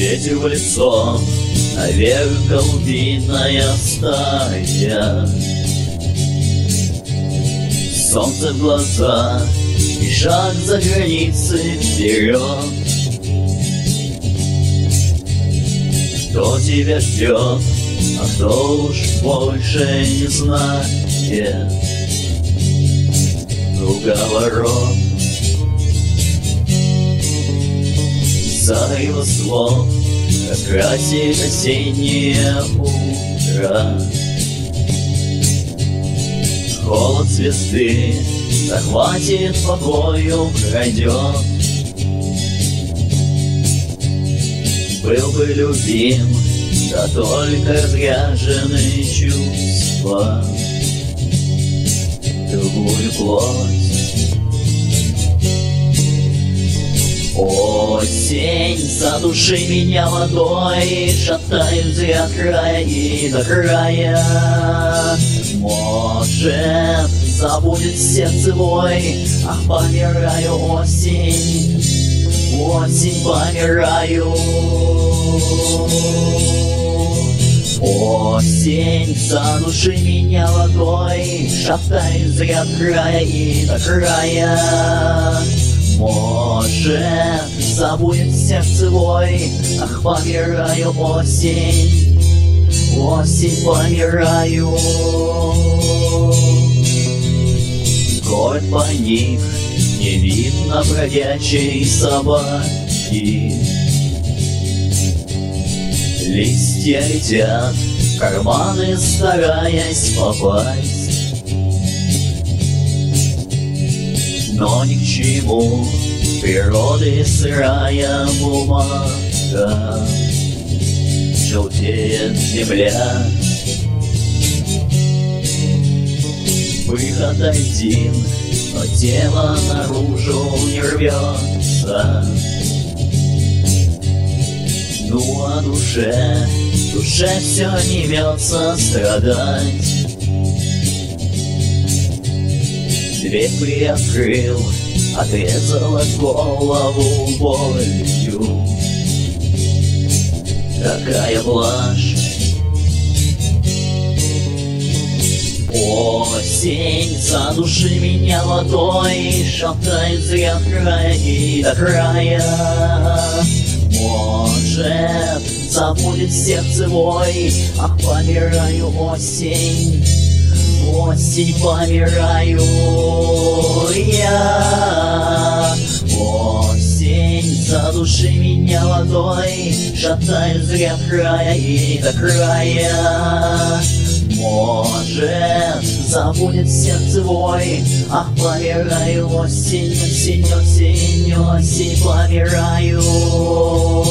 Ветер в лицо, наверх голубиная стая. Солнце в глаза и шаг за границы вперед. Кто тебя ждет, а кто уж больше не знает круговорот. Зарево слов раскрасит осеннее утро. Холод звезды захватит, покою пройдет. Был бы любим, да только разряжены чувства, другую плоть. Осень, задуши меня водой, шатаюсь от края и до края. Может, забудет сердце вой, ах, помираю, осень, осень, помираю. Осень, задуши меня водой, шатаюсь от края и до края. Может, забудет сердце вой, ах, помираю, осень, осень, помираю. Город паник, не видно бродячей собаки. Листья летят в карманы, стараясь попасть. Но ни к чему природы сырая бумага, желтеет земля. Выход один, но тело наружу не рвется. Ну а душе все не рвется страдать. Дверь приоткрыл, отрезала голову болью. Какая блажь! Осень, задуши меня водой, шатаюсь от края и до края. Может, забудет сердце вой, ах, помираю, осень, осень, помираю я. Осень, задуши меня водой, шатаюсь от края и до края. Может, забудет сердце вой, ах, помираю, осень, осень, осень, осень, помираю.